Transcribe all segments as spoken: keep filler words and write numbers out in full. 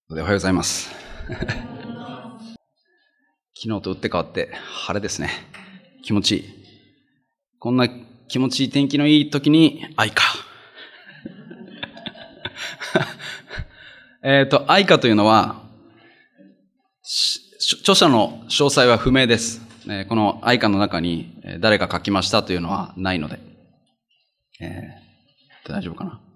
おはようございます。昨日と打って変わって晴れですね。気持ちいい。こんな気持ちいい天気のいい時に愛花。えっと、愛花というのは、著者の詳細は不明です。この愛花の中に誰が書きましたというのはないので。えー、大丈夫かな。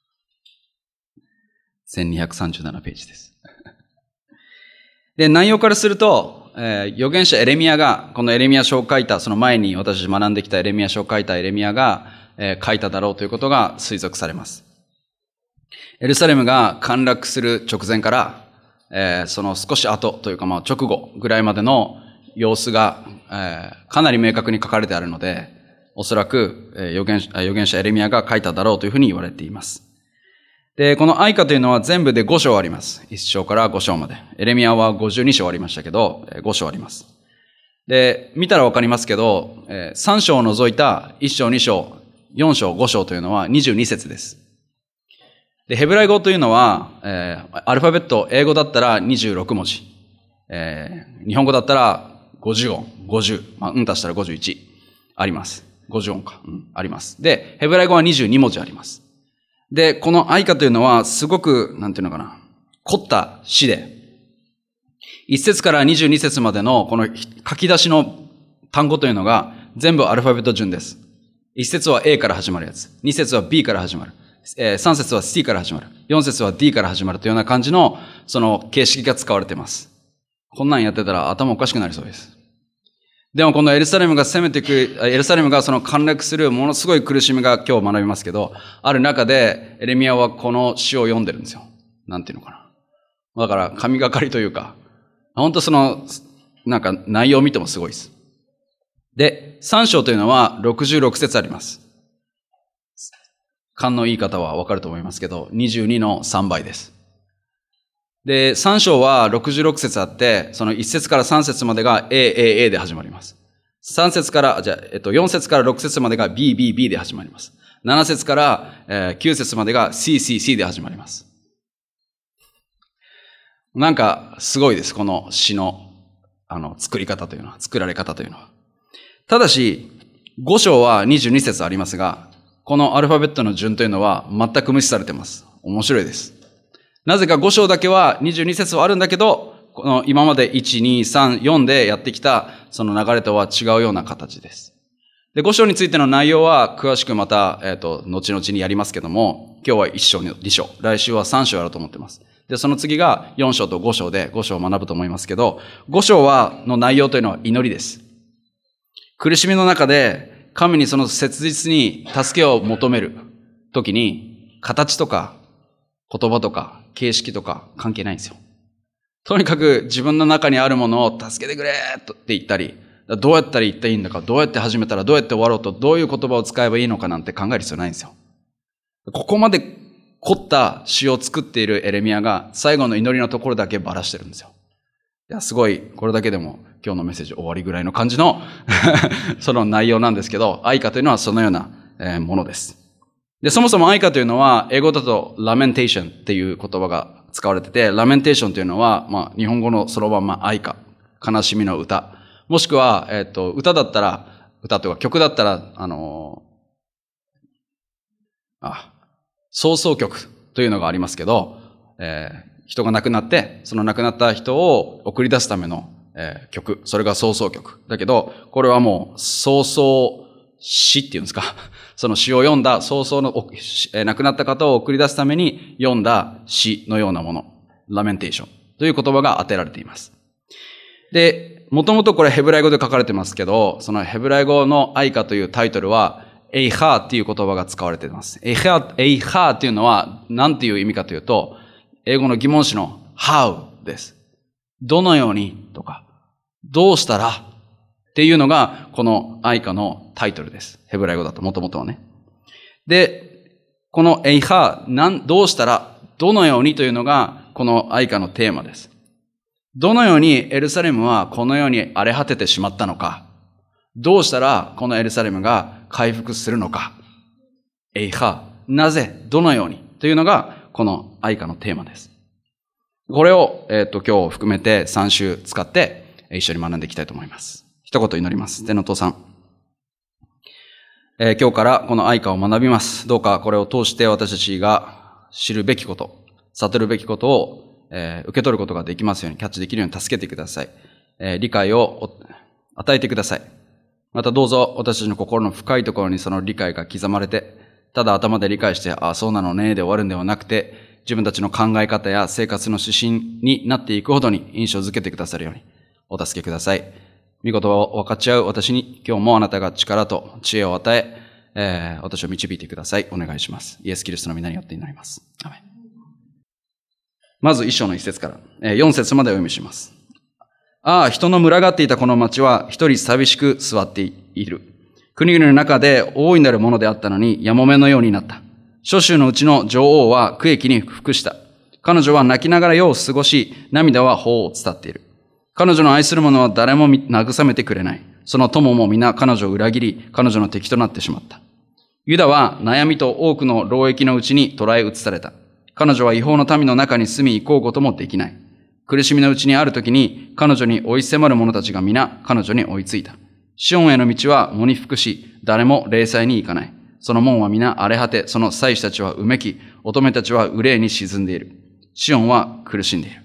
せんにひゃくさんじゅうななページです。で、内容からすると、えー、預言者エレミヤが、このエレミヤ書を書いた、その前に私学んできたエレミヤ書を書いたエレミヤが、えー、書いただろうということが推測されます。エルサレムが陥落する直前から、えー、その少し後というか、まあ直後ぐらいまでの様子が、えー、かなり明確に書かれてあるので、おそらく、えー、預言者、預言者エレミヤが書いただろうというふうに言われています。で、この愛花というのは全部でご章あります。いち章からご章まで。エレミヤはごじゅうに章ありましたけど、ご章あります。で、見たらわかりますけど、さん章を除いたいち章、に章、よん章、ご章というのはにじゅうに節です。で、ヘブライ語というのは、えー、アルファベット、英語だったらにじゅうろく文字。えー、日本語だったらごじゅう音、ごじゅう、まあ、うん足したらごじゅういちあります。ごじゅう音か、うん、あります。で、ヘブライ語はにじゅうに文字あります。で、この愛花というのはすごく、なんていうのかな、凝った詩で、いち節からにじゅうに節までのこの書き出しの単語というのが全部アルファベット順です。いち節は A から始まるやつ、に節は B から始まる、さん節は C から始まる、よん節は D から始まるというような感じのその形式が使われています。こんなんやってたら頭おかしくなりそうです。でもこのエルサレムが攻めてくる、エルサレムがその陥落するものすごい苦しみが今日学びますけど、ある中でエレミヤはこの詩を読んでるんですよ。なんていうのかな。だから神がかりというか、本当その、なんか内容を見てもすごいです。で、さん章というのはろくじゅうろく節あります。勘のいい方はわかると思いますけど、にじゅうにのさんばいです。で、さん章はろくじゅうろく節あって、そのいち節からさん節までが A、A、A で始まります。さん節から、じゃあ、えっと、よん節からろく節までが B、B、B で始まります。なな節から、えー、きゅう節までが C、C、C で始まります。なんか、すごいです。この詩の、あの、作り方というのは、作られ方というのは。ただし、ご章はにじゅうに節ありますが、このアルファベットの順というのは全く無視されています。面白いです。なぜかご章だけはにじゅうに節はあるんだけど、この今までいち、に、さん、よんでやってきたその流れとは違うような形です。で、ご章についての内容は詳しくまた、えっと、後々にやりますけども、今日はいち章、に章、来週はさん章やろうと思っています。で、その次がよん章とご章でご章を学ぶと思いますけど、ご章は、の内容というのは祈りです。苦しみの中で神にその切実に助けを求めるときに、形とか言葉とか形式とか関係ないんですよ。とにかく自分の中にあるものを助けてくれって言ったり、どうやったら言っていいんだか、どうやって始めたらどうやって終わろうと、どういう言葉を使えばいいのかなんて考える必要ないんですよ。ここまで凝った詩を作っているエレミヤが最後の祈りのところだけばらしてるんですよ。いや、すごい、これだけでも今日のメッセージ終わりぐらいの感じのその内容なんですけど、愛花というのはそのようなものです。で、そもそも愛花というのは、英語だとラメンテーションっていう言葉が使われてて、ラメンテーションというのは、まあ、日本語のそのまま愛花、悲しみの歌。もしくは、えっと、歌だったら、歌というか曲だったら、あの、あ、葬送曲というのがありますけど、えー、人が亡くなって、その亡くなった人を送り出すための、えー、曲。それが葬送曲。だけど、これはもう、葬送詩っていうんですか。その詩を読んだ、早々の、えー、亡くなった方を送り出すために読んだ詩のようなもの。ラメンテーションという言葉が当てられています。で、もともとこれヘブライ語で書かれてますけど、そのヘブライ語の愛花というタイトルは、エイハーっていう言葉が使われています。エイハー、エイハーっていうのは何ていう意味かというと、英語の疑問詞の how です。どのようにとか、どうしたらっていうのがこの愛花のタイトルです。ヘブライ語だともともとはね。で、このエイハー、なん、どうしたら、どのようにというのがこの愛花のテーマです。どのようにエルサレムはこのように荒れ果ててしまったのか。どうしたらこのエルサレムが回復するのか。エイハー、なぜ、どのようにというのがこの愛花のテーマです。 これを、えっと、今日含めてさん週使って一緒に学んでいきたいと思います。一言祈ります。天のお父さん。えー、今日からこの愛歌を学びます。どうかこれを通して私たちが知るべきこと、悟るべきことを、えー、受け取ることができますように、キャッチできるように助けてください。えー、理解を与えてください。またどうぞ私たちの心の深いところにその理解が刻まれて、ただ頭で理解して、ああ、そうなのね、で終わるんではなくて、自分たちの考え方や生活の指針になっていくほどに印象づけてくださるようにお助けください。御言葉を分かち合う私に今日もあなたが力と知恵を与え、えー、私を導いてください。お願いします。イエス・キリストの皆によって祈ります。アメン。まず一章の一節から、えー、四節までお読みします。ああ、人の群がっていたこの町は一人寂しく座っている。国々の中で大いなるものであったのに、やもめのようになった。諸州のうちの女王は苦役に服した。彼女は泣きながら夜を過ごし、涙は頬を伝っている。彼女の愛する者は誰も慰めてくれない。その友も皆彼女を裏切り、彼女の敵となってしまった。ユダは悩みと多くの労役のうちに捉え移された。彼女は違法の民の中に住み行こうこともできない。苦しみのうちにある時に、彼女に追い迫る者たちが皆彼女に追いついた。シオンへの道は喪に服し、誰も霊祭に行かない。その門は皆荒れ果て、その祭司たちはうめき、乙女たちは憂いに沈んでいる。シオンは苦しんでいる。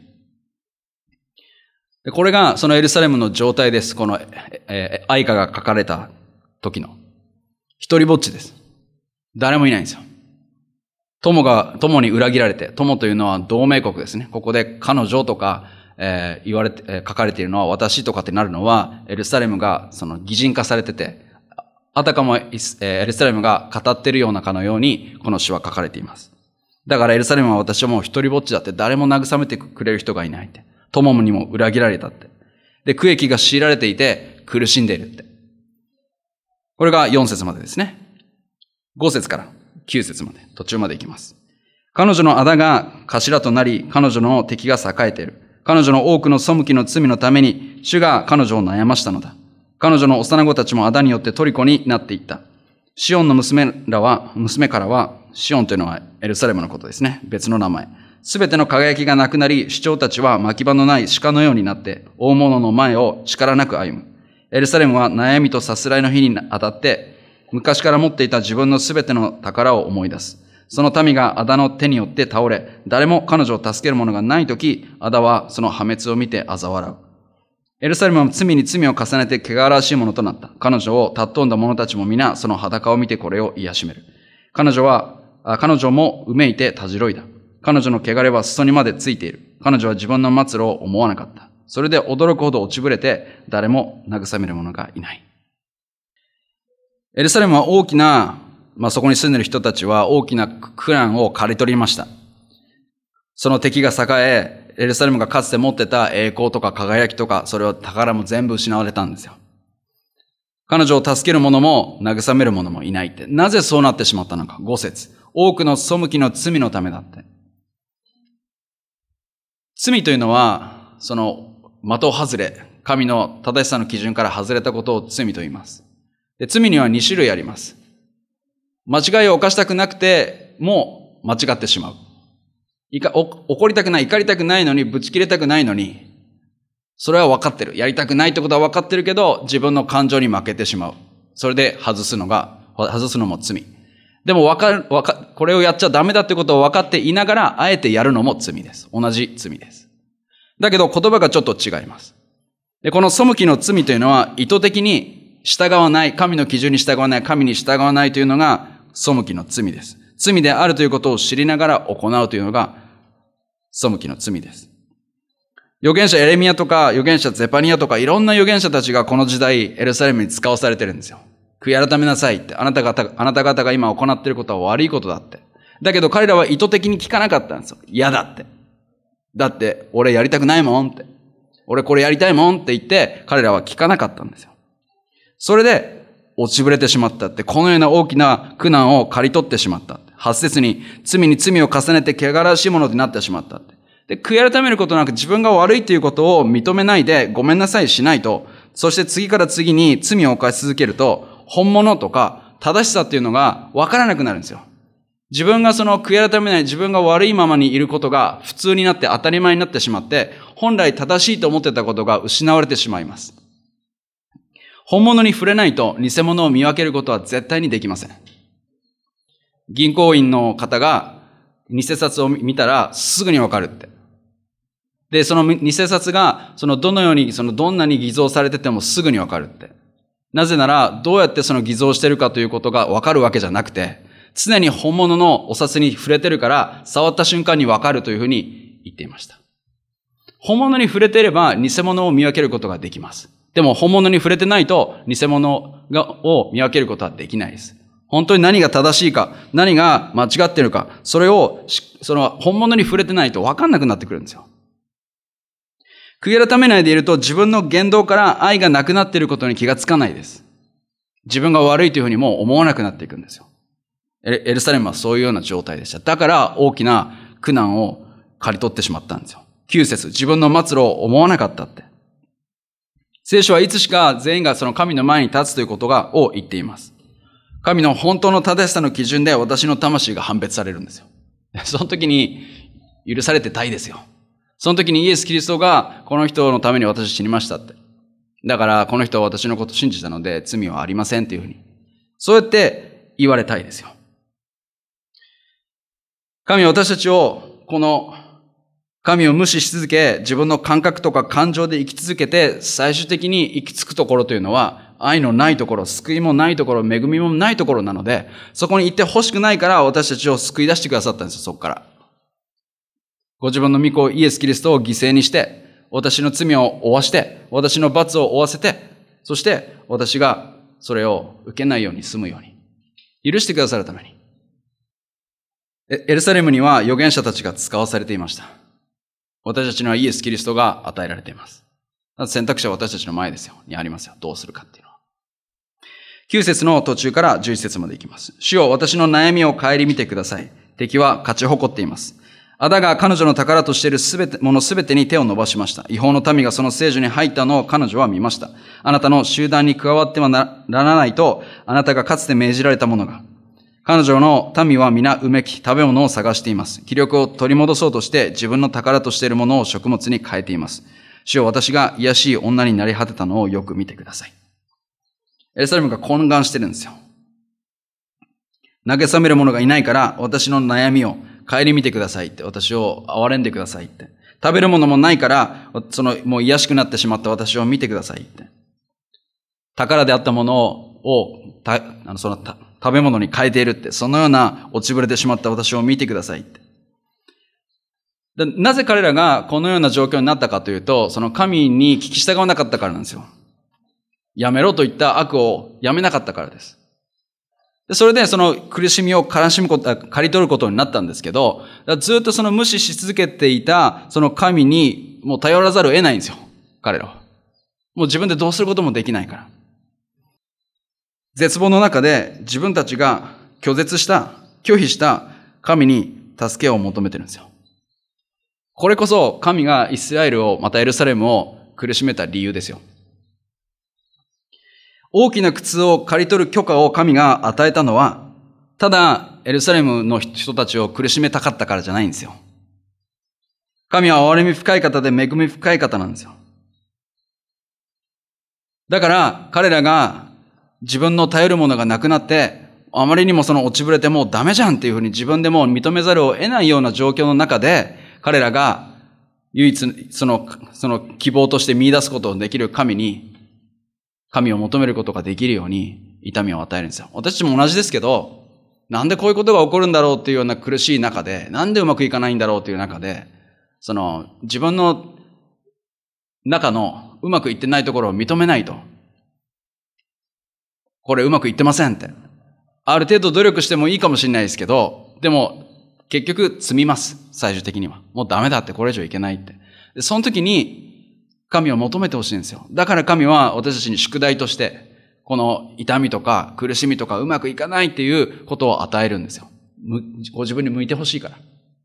でこれがそのエルサレムの状態です。この、えー、愛歌が書かれた時の。一人ぼっちです。誰もいないんですよ。友が、友に裏切られて、友というのは同盟国ですね。ここで彼女とか、えー、言われて、えー、書かれているのは私とかってなるのは、エルサレムがその擬人化されてて、あたかもエルサレムが語っているようなかのように、この詩は書かれています。だからエルサレムは私はもう一人ぼっちだって、誰も慰めてくれる人がいないって。友にも裏切られたって。で、苦役が強いられていて、苦しんでいるって。これがよん節までですね。ご節からきゅう節まで、途中までいきます。彼女の仇が頭となり、彼女の敵が栄えている。彼女の多くの背きの罪のために、主が彼女を悩ましたのだ。彼女の幼子たちも仇によって虜になっていった。シオンの娘らは、娘からは、シオンというのはエルサレムのことですね。別の名前。すべての輝きがなくなり、首長たちは牧場のない鹿のようになって、大物の前を力なく歩む。エルサレムは悩みとさすらいの日にあたって、昔から持っていた自分のすべての宝を思い出す。その民が仇の手によって倒れ、誰も彼女を助ける者がないとき、仇はその破滅を見て嘲笑う。エルサレムは罪に罪を重ねて汚らわしいものとなった。彼女を尊んだ者たちも皆その裸を見てこれを癒しめる。彼女は、彼女もうめいてたじろいだ。彼女の汚れは裾にまでついている。彼女は自分の末路を思わなかった。それで驚くほど落ちぶれて、誰も慰める者がいない。エルサレムは大きな、まあ、そこに住んでいる人たちは大きな苦難を刈り取りました。その敵が栄え、エルサレムがかつて持ってた栄光とか輝きとか、それを宝も全部失われたんですよ。彼女を助ける者も慰める者もいないって。なぜそうなってしまったのか。ご節。多くの背きの罪のためだって。罪というのは、その的外れ、神の正しさの基準から外れたことを罪と言います。で、罪にはに種類あります。間違いを犯したくなくても間違ってしまう。いか怒りたくない、怒りたくないのに、ぶち切れたくないのに、それは分かってる。やりたくないってことは分かってるけど、自分の感情に負けてしまう。それで外すのが、外すのも罪。でも分かる、分か、これをやっちゃダメだってことを分かっていながら、あえてやるのも罪です。同じ罪です。だけど言葉がちょっと違います。で、この背きの罪というのは、意図的に従わない、神の基準に従わない、神に従わないというのが、背きの罪です。罪であるということを知りながら行うというのが、背きの罪です。預言者エレミヤとか、預言者ゼパニヤとか、いろんな預言者たちがこの時代、エルサレムに使わされてるんですよ。悔い改めなさいって。あなた方、あなた方が今行っていることは悪いことだって。だけど彼らは意図的に聞かなかったんですよ。嫌だって。だって、俺やりたくないもんって。俺これやりたいもんって言って、彼らは聞かなかったんですよ。それで、落ちぶれてしまったって、このような大きな苦難を刈り取ってしまった。はち節に、罪に罪を重ねて汚らわしいものになってしまったって。で、悔い改めることなく自分が悪いということを認めないでごめんなさいしないと、そして次から次に罪を犯し続けると、本物とか正しさっていうのが分からなくなるんですよ。 自分がその悔い改めない、自分が悪いままにいることが普通になって当たり前になってしまって、本来正しいと思ってたことが失われてしまいます。本物に触れないと偽物を見分けることは絶対にできません。銀行員の方が偽札を見たらすぐにわかるって。で、その偽札が、そのどのように、そのどんなに偽造されててもすぐにわかるって。なぜなら、どうやってその偽造してるかということがわかるわけじゃなくて、常に本物のお札に触れてるから、触った瞬間にわかるというふうに言っていました。本物に触れていれば、偽物を見分けることができます。でも、本物に触れてないと、偽物を見分けることはできないです。本当に何が正しいか、何が間違っているか、それを、その本物に触れてないと分かんなくなってくるんですよ。悔い改めないでいると自分の言動から愛がなくなっていることに気がつかないです。自分が悪いというふうにもう思わなくなっていくんですよ。エルサレムはそういうような状態でした。だから大きな苦難を刈り取ってしまったんですよ。きゅう節、自分の末路を思わなかったって。聖書はいつしか全員がその神の前に立つということが、を言っています。神の本当の正しさの基準で私の魂が判別されるんですよ。その時に許されてたいですよ。その時にイエス・キリストがこの人のために私死にましたって。だからこの人は私のことを信じたので罪はありませんっていうふうに。そうやって言われたいですよ。神は私たちをこの神を無視し続け、自分の感覚とか感情で生き続けて最終的に行き着くところというのは愛のないところ、救いもないところ、恵みもないところなので、そこに行ってほしくないから私たちを救い出してくださったんですよ、そこから。ご自分の御子イエス・キリストを犠牲にして、私の罪を負わして、私の罰を負わせて、そして私がそれを受けないように済むように、許してくださるために。エルサレムには預言者たちが使わされていました。私たちにはイエス・キリストが与えられています。選択肢は私たちの前ですよ。にありますよ。どうするかっていうのは。きゅう節の途中からじゅういち節までいきます。主よ、私の悩みを顧みてください。敵は勝ち誇っています。アダが彼女の宝としているすべて、ものすべてに手を伸ばしました。違法の民がその聖所に入ったのを彼女は見ました。あなたの集団に加わってはならないと、あなたがかつて命じられたものが。彼女の民は皆うめき、食べ物を探しています。気力を取り戻そうとして自分の宝としているものを食物に変えています。主よ、私が卑しい女になり果てたのをよく見てください。エルサレムが混乱してるんですよ。慰める者がいないから私の悩みを顧みてくださいって、私を憐れんでくださいって。食べるものもないから、そのもう卑しくなってしまった私を見てくださいって。宝であったものを、たあのそのた食べ物に変えているって、そのような落ちぶれてしまった私を見てくださいって。で、なぜ彼らがこのような状況になったかというと、その神に聞き従わなかったからなんですよ。やめろと言った悪をやめなかったからです。でそれでその苦しみを悲しむこと、刈り取ることになったんですけど、ずっとその無視し続けていたその神にもう頼らざるを得ないんですよ。彼らは。もう自分でどうすることもできないから。絶望の中で自分たちが拒絶した、拒否した神に助けを求めてるんですよ。これこそ神がイスラエルを、またエルサレムを苦しめた理由ですよ。大きな苦痛を刈り取る許可を神が与えたのは、ただエルサレムの人たちを苦しめたかったからじゃないんですよ。神は憐れみ深い方で恵み深い方なんですよ。だから彼らが自分の頼るものがなくなって、あまりにもその落ちぶれてもうダメじゃんっていうふうに自分でも認めざるを得ないような状況の中で、彼らが唯一その、その希望として見出すことのできる神に、神を求めることができるように痛みを与えるんですよ。私たちも同じですけど、なんでこういうことが起こるんだろうっていうような苦しい中で、なんでうまくいかないんだろうっていう中で、その自分の中のうまくいってないところを認めないと。これうまくいってませんって。ある程度努力してもいいかもしれないですけど、でも結局積みます。最終的には。もうダメだって、これ以上いけないって。でその時に神を求めてほしいんですよ。だから神は私たちに宿題として、この痛みとか苦しみとかうまくいかないっていうことを与えるんですよ。ご自分に向いてほしいから。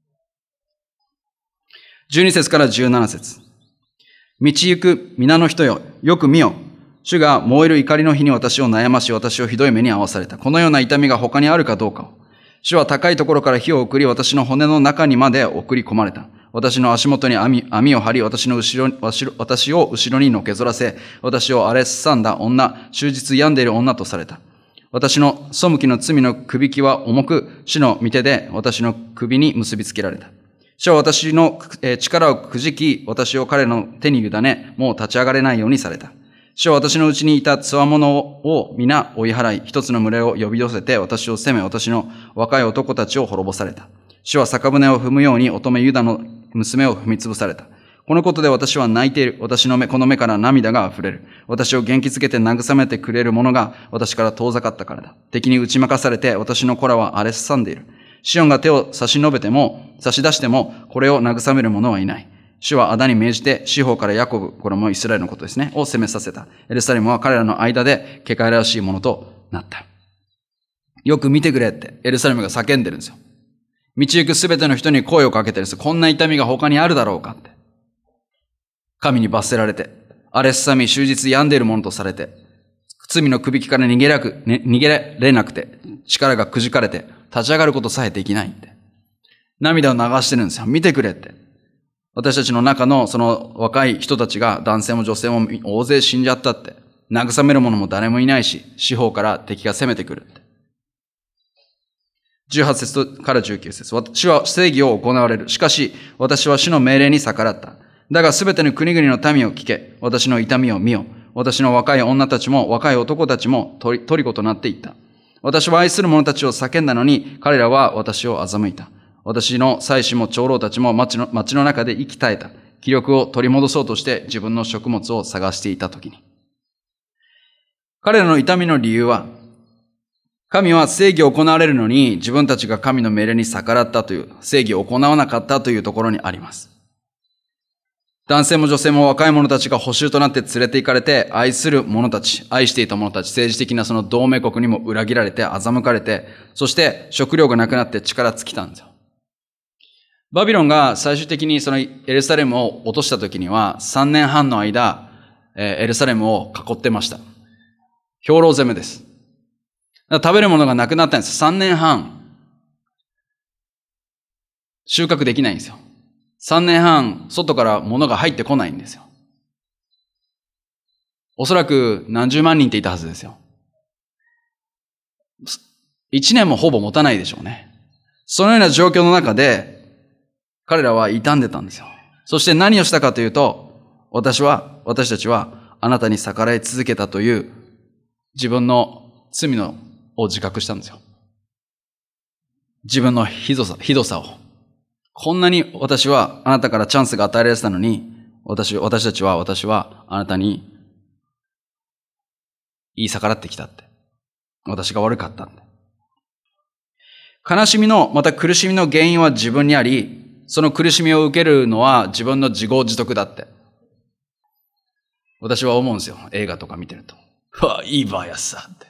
じゅうに節からじゅうなな節。道行く皆の人よ、よく見よ。主が燃える怒りの日に私を悩まし、私をひどい目に遭わされた。このような痛みが他にあるかどうかを。 主は高いところから火を送り、私の骨の中にまで送り込まれた。私の足元に網、網を張り、私の後ろ、私を後ろにのけぞらせ、私を荒れすさんだ女、終日病んでいる女とされた。私の背きの罪のくびきは重く、主の御手で私の首に結びつけられた。主は私の力をくじき、私を彼の手に委ね、もう立ち上がれないようにされた。主は私のうちにいた強者を皆追い払い、一つの群れを呼び寄せて、私を責め、私の若い男たちを滅ぼされた。主は酒舟を踏むように乙女ユダの娘を踏みつぶされた。このことで私は泣いている。私の目、この目から涙が溢れる。私を元気づけて慰めてくれる者が私から遠ざかったからだ。敵に打ち負かされて私の子らは荒れすさんでいる。シオンが手を差し伸べても、差し出しても、これを慰める者はいない。主はアダに命じて、四方からヤコブ、これもイスラエルのことですね、を攻めさせた。エルサレムは彼らの間で汚らわしいものとなった。よく見てくれってエルサレムが叫んでるんですよ。道行くすべての人に声をかけてるんですよ。こんな痛みが他にあるだろうかって。神に罰せられて、荒れすさみ、終日病んでいるものとされて、罪のくびきから逃げらく、ね、逃げられなくて、力がくじかれて、立ち上がることさえできないって。涙を流してるんですよ。見てくれって。私たちの中のその若い人たちが、男性も女性も大勢死んじゃったって。慰める者も誰もいないし、四方から敵が攻めてくるって。じゅうはち節からじゅうきゅう節。主は正義を行われる。しかし、私は主の命令に逆らった。だがすべての国々の民を聞け。私の痛みを見よ。私の若い女たちも若い男たちも虜となっていった。私は愛する者たちを叫んだのに、彼らは私を欺いた。私の妻子も長老たちも町の、町の中で息絶えた。気力を取り戻そうとして自分の食物を探していたときに。彼らの痛みの理由は、神は正義を行われるのに自分たちが神の命令に逆らったという、正義を行わなかったというところにあります。男性も女性も若い者たちが捕囚となって連れて行かれて、愛する者たち、愛していた者たち、政治的なその同盟国にも裏切られて、欺かれて、そして食料がなくなって力尽きたんですよ。バビロンが最終的にそのエルサレムを落とした時には、さんねんはんの間、エルサレムを囲ってました。兵糧攻めです。食べるものがなくなったんです。さんねんはん、収穫できないんですよ。さんねんはん、外から物が入ってこないんですよ。おそらく何十万人っていたはずですよ。一年もほぼ持たないでしょうね。そのような状況の中で、彼らは傷んでたんですよ。そして何をしたかというと、私は、私たちはあなたに逆らい続けたという自分の罪のを自覚したんですよ。自分のひどさ、ひどさを。こんなに私はあなたからチャンスが与えられてたのに、私、私たちは、私はあなたに言い逆らってきたって。私が悪かったって。悲しみの、また苦しみの原因は自分にあり、その苦しみを受けるのは自分の自業自得だって。私は思うんですよ。映画とか見てると。うわ、いいバイアスさって。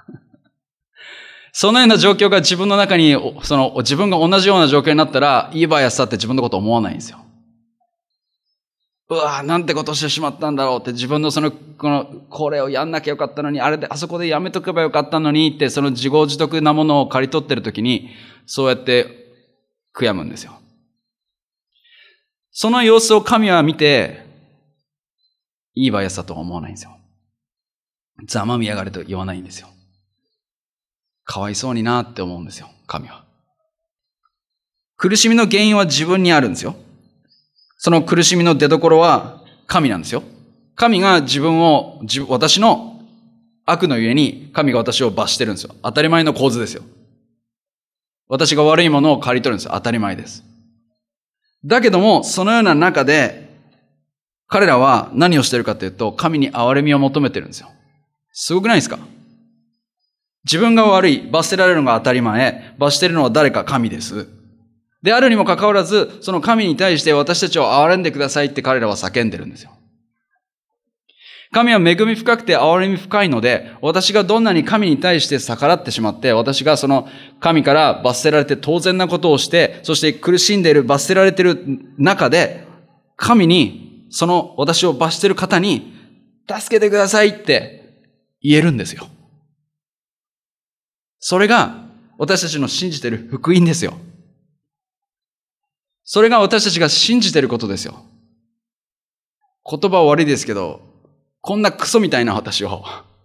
そのような状況が自分の中に、その自分が同じような状況になったら、いいバイアスさって自分のこと思わないんですよ。うわ、なんてことしてしまったんだろうって自分のその、この、これをやんなきゃよかったのに、あれで、あそこでやめとけばよかったのにって、その自業自得なものを刈り取ってるときに、そうやって悔やむんですよ。その様子を神は見て、いいバイアスだとは思わないんですよ。ざまみやがれと言わないんですよ。かわいそうになって思うんですよ、神は。苦しみの原因は自分にあるんですよ。その苦しみの出所は神なんですよ。神が自分を、私の悪のゆえに神が私を罰してるんですよ。当たり前の構図ですよ。私が悪いものを刈り取るんですよ。当たり前です。だけども、そのような中で、彼らは何をしてるかというと、神に憐れみを求めてるんですよ。すごくないですか？自分が悪い、罰せられるのが当たり前、罰してるのは誰か？神です。であるにもかかわらず、その神に対して私たちを憐れんでくださいって彼らは叫んでるんですよ。神は恵み深くて憐れみ深いので、私がどんなに神に対して逆らってしまって、私がその神から罰せられて当然なことをして、そして苦しんでいる、罰せられている中で、神に、その私を罰している方に、助けてくださいって言えるんですよ。それが私たちの信じている福音ですよ。それが私たちが信じていることですよ。言葉は悪いですけど、こんなクソみたいな私を、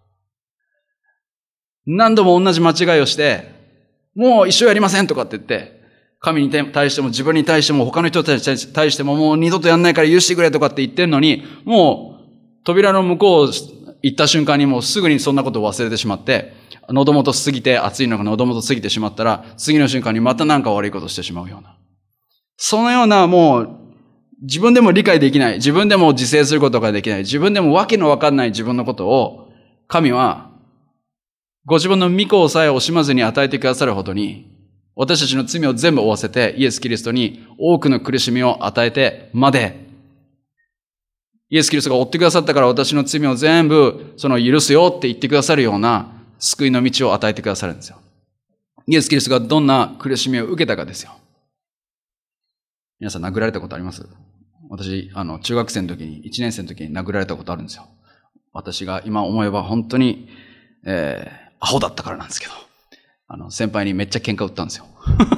何度も同じ間違いをして、もう一生やりませんとかって言って、神に対しても自分に対しても他の人たちに対してももう二度とやんないから許してくれとかって言ってるのに、もう扉の向こうを行った瞬間にもうすぐにそんなことを忘れてしまって、喉元過ぎて暑いのが喉元過ぎてしまったら、次の瞬間にまた何か悪いことをしてしまうような。そのようなもう自分でも理解できない、自分でも自制することができない、自分でもわけのわかんない自分のことを、神はご自分の御子さえ惜しまずに与えてくださるほどに、私たちの罪を全部負わせて、イエス・キリストに多くの苦しみを与えてまで、イエス・キリストが追ってくださったから私の罪を全部その許すよって言ってくださるような救いの道を与えてくださるんですよ。イエス・キリストがどんな苦しみを受けたかですよ。皆さん殴られたことあります？私、あの、中学生の時に、いちねん生の時に殴られたことあるんですよ。私が今思えば本当に、えー、アホだったからなんですけど、あの、先輩にめっちゃ喧嘩売ったんですよ。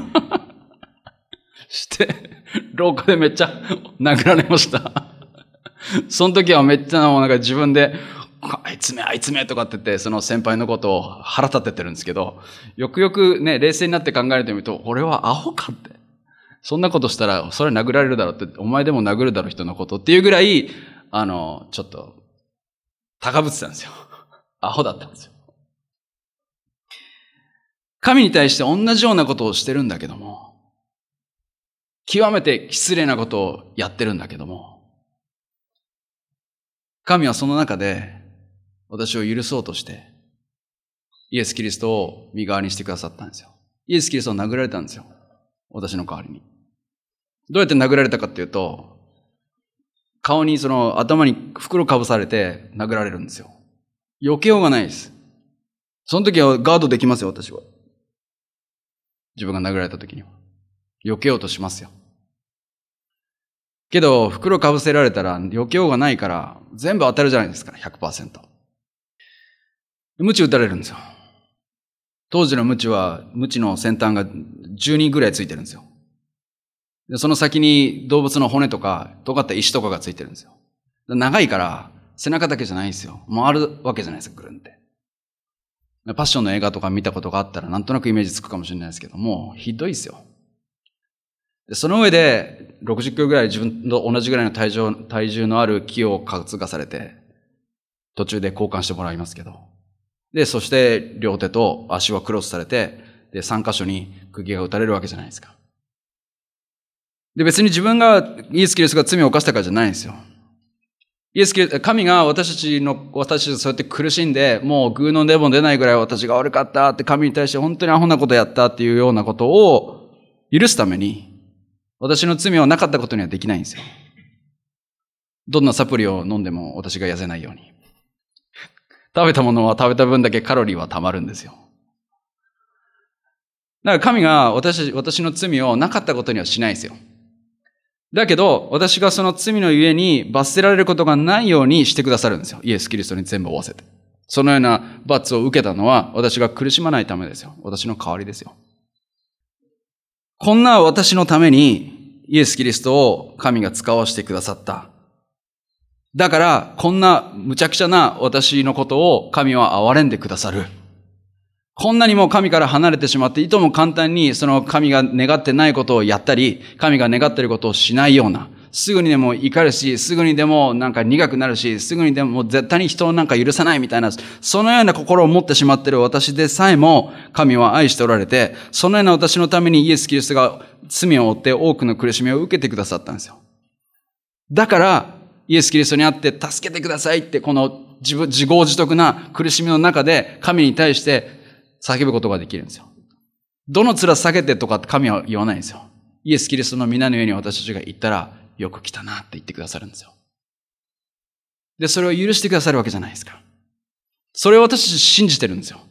して、廊下でめっちゃ殴られました。その時はめっちゃもうなんか自分で、あいつめ、あいつめとかって言って、その先輩のことを腹立ててるんですけど、よくよくね、冷静になって考えてみると、俺はアホかって。そんなことしたら、それ殴られるだろうって、お前でも殴るだろう人のことっていうぐらい、あの、ちょっと、高ぶってたんですよ。アホだったんですよ。神に対して同じようなことをしてるんだけども、極めて失礼なことをやってるんだけども、神はその中で私を許そうとして、イエス・キリストを身代わりにしてくださったんですよ。イエス・キリストを殴られたんですよ。私の代わりに。どうやって殴られたかっていうと、顔にその頭に袋かぶされて殴られるんですよ。避けようがないです。その時はガードできますよ、私は。自分が殴られた時には。避けようとしますよ。けど、袋かぶせられたら避けようがないから、全部当たるじゃないですか、ひゃくパーセント。鞭打たれるんですよ。当時の鞭は、鞭の先端がじゅうにんぐらいついてるんですよ。で、その先に動物の骨とか、尖った石とかがついてるんですよ。長いから、背中だけじゃないんですよ。回るわけじゃないですか、ぐるんって。パッションの映画とか見たことがあったら、なんとなくイメージつくかもしれないですけども、ひどいですよ。で、その上で、ろくじゅっキロぐらい自分と同じぐらいの体重、体重のある木を担がされて、途中で交換してもらいますけど。で、そして両手と足はクロスされて、で、さん箇所に釘が打たれるわけじゃないですか。で、別に自分がイエス・キリストが罪を犯したからじゃないんですよ。イエス・キリスト、神が私たちの、私たちそうやって苦しんで、もうグーの根も出ないぐらい私が悪かったって神に対して本当にアホなことやったっていうようなことを許すために、私の罪はなかったことにはできないんですよ。どんなサプリを飲んでも私が痩せないように。食べたものは食べた分だけカロリーは溜まるんですよ。だから神が私、私の罪をなかったことにはしないですよ。だけど、私がその罪のゆえに罰せられることがないようにしてくださるんですよ。イエス・キリストに全部負わせて。そのような罰を受けたのは私が苦しまないためですよ。私の代わりですよ。こんな私のためにイエス・キリストを神が使わせてくださった。だから、こんな無茶苦茶な私のことを神は憐れんでくださる。こんなにも神から離れてしまって、いとも簡単にその神が願ってないことをやったり、神が願っていることをしないような、すぐにでも怒るし、すぐにでもなんか苦くなるし、すぐにでも絶対に人をなんか許さないみたいな、そのような心を持ってしまっている私でさえも、神は愛しておられて、そのような私のためにイエス・キリストが罪を負って多くの苦しみを受けてくださったんですよ。だから、イエス・キリストにあって助けてくださいって、この自分、自業自得な苦しみの中で神に対して叫ぶことができるんですよ。どの面下げてとかって神は言わないんですよ。イエス・キリストの皆の上に私たちが言ったら、よく来たなって言ってくださるんですよ。で、それを許してくださるわけじゃないですか。それを私たち信じてるんですよ。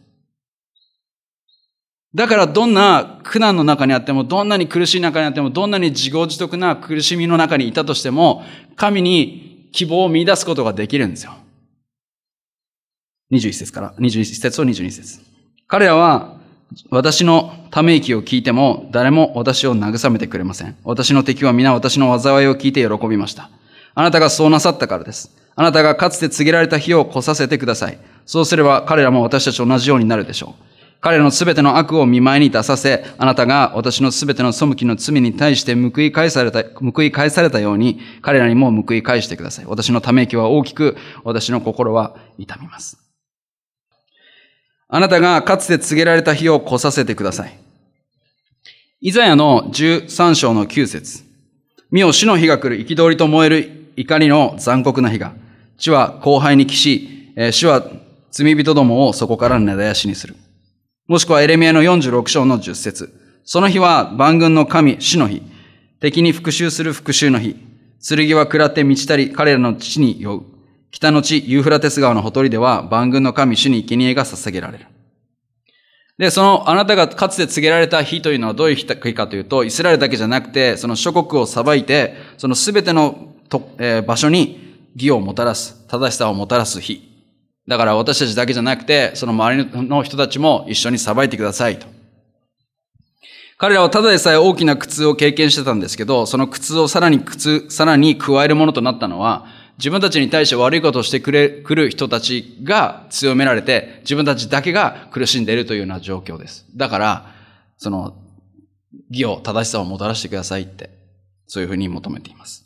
だからどんな苦難の中にあっても、どんなに苦しい中にあっても、どんなに自業自得な苦しみの中にいたとしても、神に希望を見出すことができるんですよ。にじゅういっ節から、にじゅういっ節とにじゅうに節。彼らは私のため息を聞いても誰も私を慰めてくれません。私の敵は皆私の災いを聞いて喜びました。あなたがそうなさったからです。あなたがかつて告げられた日を来させてください。そうすれば彼らも私たちと同じようになるでしょう。彼らのすべての悪を見舞いに出させ、あなたが私のすべての背きの罪に対して報い返された、報い返されたように、彼らにも報い返してください。私のため息は大きく、私の心は痛みます。あなたがかつて告げられた日を来させてください。イザヤのじゅうさん章のきゅう節。見よ、主の日が来る、憤りと燃える怒りの残酷な日が。地は荒廃に帰し、主は罪人どもをそこから根絶やしにする。もしくはエレミヤのよんじゅうろく章のじゅっ節。その日は万軍の神、主の日。敵に復讐する復讐の日。剣は食らって満ちたり、彼らの地に酔う。北の地、ユーフラテス川のほとりでは万軍の神、主に生贄が捧げられる。で、そのあなたがかつて告げられた日というのはどういう日かというと、イスラエルだけじゃなくて、その諸国を裁いて、そのすべてのと、えー、場所に義をもたらす、正しさをもたらす日。だから私たちだけじゃなくて、その周りの人たちも一緒に裁いてくださいと。彼らはただでさえ大きな苦痛を経験してたんですけど、その苦痛をさらに苦痛、さらに加えるものとなったのは、自分たちに対して悪いことをしてくれ、くる人たちが強められて、自分たちだけが苦しんでいるというような状況です。だから、その、義を、正しさをもたらしてくださいって、そういうふうに求めています。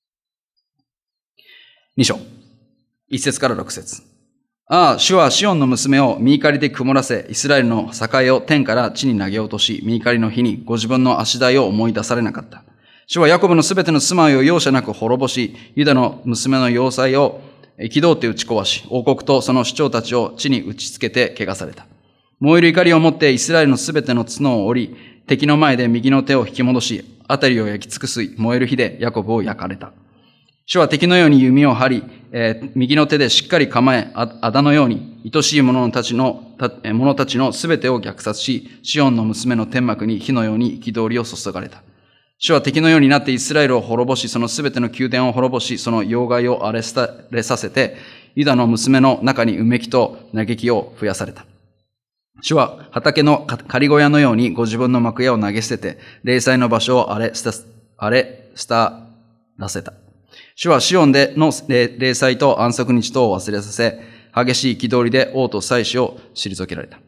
に章、いち節からろく節。ああ、主はシオンの娘を見怒りで曇らせ、イスラエルの境を天から地に投げ落とし、見怒りの日にご自分の足台を思い出されなかった。主はヤコブのすべての住まいを容赦なく滅ぼし、ユダの娘の要塞を憤って打ち壊し、王国とその首長たちを地に打ちつけて汚された。燃える怒りを持ってイスラエルのすべての角を折り、敵の前で右の手を引き戻し、あたりを焼き尽くす燃える火でヤコブを焼かれた。主は敵のように弓を張り、えー、右の手でしっかり構え、あだのように、愛しい者たちの、た者たちのすべてを虐殺し、シオンの娘の天幕に火のように憤りを注がれた。主は敵のようになってイスラエルを滅ぼし、そのすべての宮殿を滅ぼし、その要害を荒れさせて、ユダの娘の中にうめきと嘆きを増やされた。主は畑の仮小屋のようにご自分の幕屋を投げ捨てて、霊祭の場所を荒れ捨て、荒れ捨てらせた。主はシオンでの霊祭と安息日とを忘れさせ、激しい憤りで王と祭司を退けられた。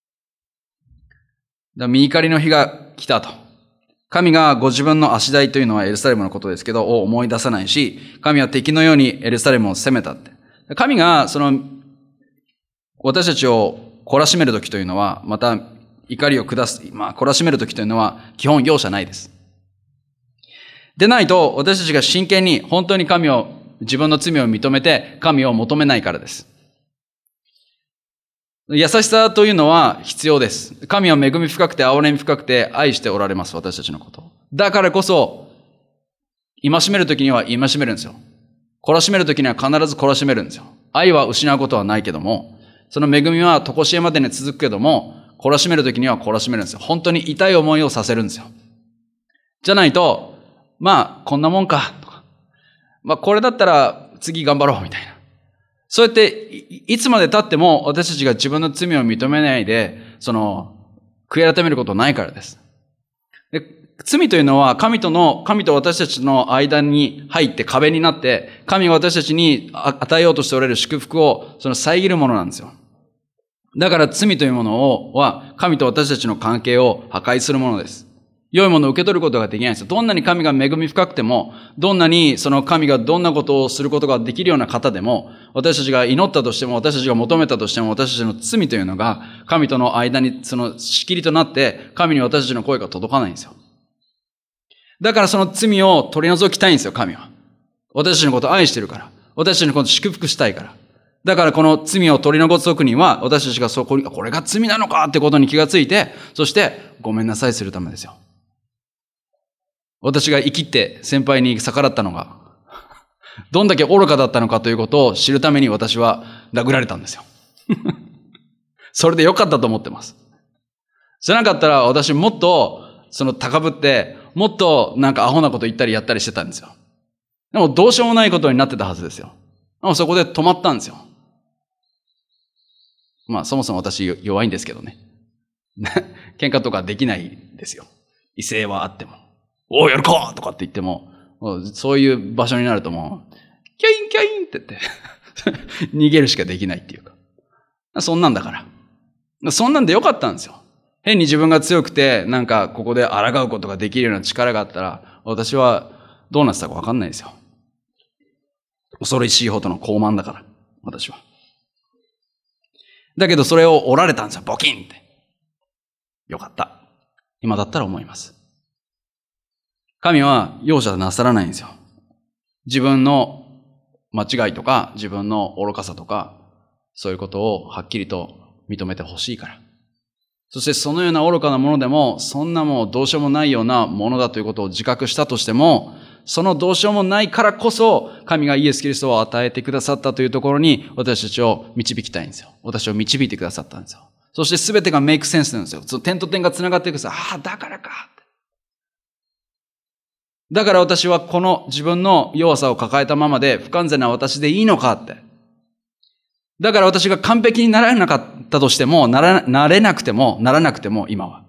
だ見怒りの日が来たと。神がご自分の足台というのはエルサレムのことですけど、を思い出さないし、神は敵のようにエルサレムを攻めたって。神がその、私たちを懲らしめるときというのは、また怒りを下す、まあ懲らしめるときというのは基本容赦ないです。でないと、私たちが真剣に本当に神を、自分の罪を認めて神を求めないからです。優しさというのは必要です。神は恵み深くて憐れみ深くて愛しておられます、私たちのこと。だからこそ、戒めるときには戒めるんですよ。懲らしめるときには必ず懲らしめるんですよ。愛は失うことはないけども、その恵みは常しえまでに続くけども、懲らしめるときには懲らしめるんですよ。本当に痛い思いをさせるんですよ。じゃないと、まあ、こんなもんか、とか。まあ、これだったら次頑張ろう、みたいな。そうやってい、いつまで経っても私たちが自分の罪を認めないで、その、悔い改めることないからです。で、罪というのは神との、神と私たちの間に入って壁になって、神が私たちに与えようとしておられる祝福を、その遮るものなんですよ。だから罪というものを、は、神と私たちの関係を破壊するものです。良いものを受け取ることができないんですよ。どんなに神が恵み深くても、どんなにその神がどんなことをすることができるような方でも、私たちが祈ったとしても、私たちが求めたとしても、私たちの罪というのが、神との間にその仕切りとなって、神に私たちの声が届かないんですよ。だからその罪を取り除きたいんですよ、神は。私たちのことを愛してるから。私たちのことを祝福したいから。だからこの罪を取り除くには、私たちがそこに、これが罪なのかってことに気がついて、そしてごめんなさいするためですよ。私が生きって先輩に逆らったのが、どんだけ愚かだったのかということを知るために私は殴られたんですよ。それで良かったと思ってます。じゃなかったら私もっとその高ぶって、もっとなんかアホなこと言ったりやったりしてたんですよ。でもどうしようもないことになってたはずですよ。でもそこで止まったんですよ。まあそもそも私弱いんですけどね。 喧嘩とかできないですよ。威勢はあっても。おう、やるかとかって言っても、そういう場所になるともう、キャインキャインって言って逃げるしかできないっていうか。そんなんだから。そんなんでよかったんですよ。変に自分が強くて、なんかここで抗うことができるような力があったら、私はどうなってたかわかんないですよ。恐ろしいほどの高慢だから、私は。だけどそれを折られたんですよ、ボキンって。よかった。今だったら思います。神は容赦なさらないんですよ。自分の間違いとか、自分の愚かさとか、そういうことをはっきりと認めてほしいから。そしてそのような愚かなものでも、そんなもうどうしようもないようなものだということを自覚したとしても、そのどうしようもないからこそ、神がイエス・キリストを与えてくださったというところに、私たちを導きたいんですよ。私を導いてくださったんですよ。そして全てがメイクセンスなんですよ。その点と点が繋がっていくんですよ。ああ、だからか。だから私はこの自分の弱さを抱えたままで不完全な私でいいのかって。だから私が完璧にならなかったとしても、なら、なれなくても、ならなくても今は。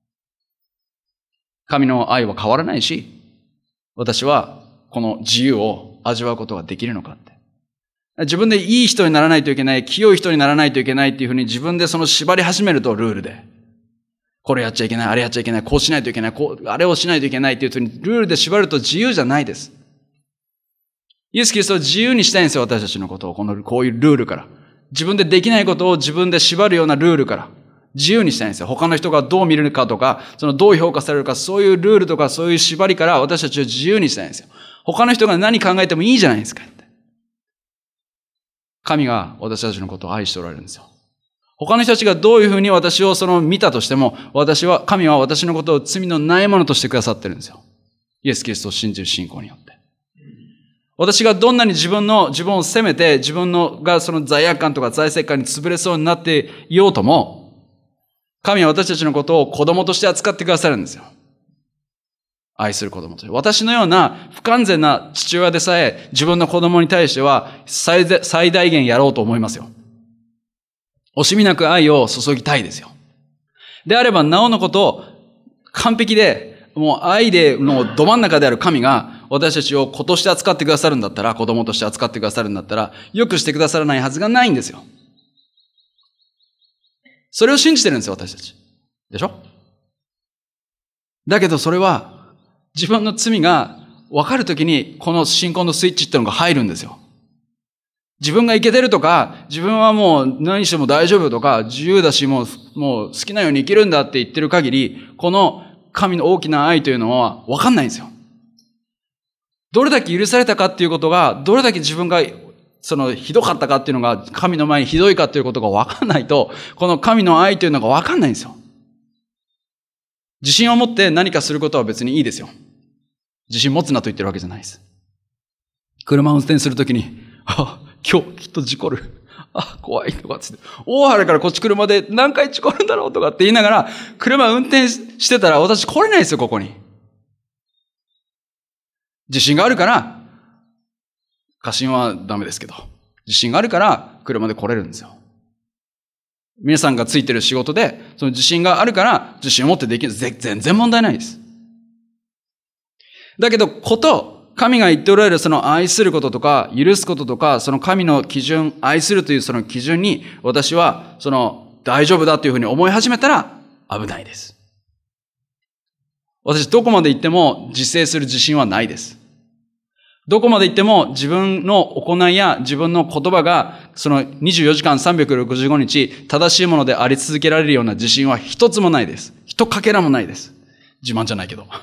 神の愛は変わらないし、私はこの自由を味わうことができるのかって。自分でいい人にならないといけない、清い人にならないといけないっていうふうに自分でその縛り始めるとルールで。これやっちゃいけない、あれやっちゃいけない、こうしないといけない、こう、あれをしないといけないっていうふうにルールで縛ると自由じゃないです。イエス・キリストは自由にしたいんですよ、私たちのことを。この、こういうルールから。自分でできないことを自分で縛るようなルールから。自由にしたいんですよ。他の人がどう見るかとか、そのどう評価されるか、そういうルールとかそういう縛りから私たちを自由にしたいんですよ。他の人が何考えてもいいじゃないですかって。神が私たちのことを愛しておられるんですよ。他の人たちがどういうふうに私をその見たとしても、私は、神は私のことを罪のないものとしてくださってるんですよ。イエス・キリストを信じる信仰によって。私がどんなに自分の、自分を責めて、自分のがその罪悪感とか財政感に潰れそうになっていようとも、神は私たちのことを子供として扱ってくださるんですよ。愛する子供として。私のような不完全な父親でさえ、自分の子供に対しては最大限やろうと思いますよ。惜しみなく愛を注ぎたいですよ。であれば、なおのこと完璧で、もう愛でのど真ん中である神が私たちを子として扱ってくださるんだったら、子供として扱ってくださるんだったら、よくしてくださらないはずがないんですよ。それを信じてるんですよ、私たち。でしょ？だけどそれは、自分の罪が分かるときに、この信仰のスイッチってのが入るんですよ。自分がいけてるとか、自分はもう何しても大丈夫とか、自由だし、もう、もう好きなように生きるんだって言ってる限り、この神の大きな愛というのは分かんないんですよ。どれだけ許されたかっていうことが、どれだけ自分がそのひどかったかっていうのが、神の前にひどいかっていうことが分かんないと、この神の愛というのが分かんないんですよ。自信を持って何かすることは別にいいですよ。自信持つなと言ってるわけじゃないです。車を運転するときに、あ、今日きっと事故る。あ、怖いとかつって。大原からこっち車で何回事故るんだろうとかって言いながら、車運転してたら私来れないですよ、ここに。自信があるから、過信はダメですけど、自信があるから車で来れるんですよ。皆さんがついてる仕事で、その自信があるから自信を持ってできる。全然問題ないです。だけど、こと、神が言っておられるその愛することとか、許すこととか、その神の基準、愛するというその基準に、私はその大丈夫だというふうに思い始めたら危ないです。私どこまで行っても自制する自信はないです。どこまで行っても自分の行いや自分の言葉がそのにじゅうよじかんさんびゃくろくじゅうごにち正しいものであり続けられるような自信は一つもないです。一かけらもないです。自慢じゃないけど。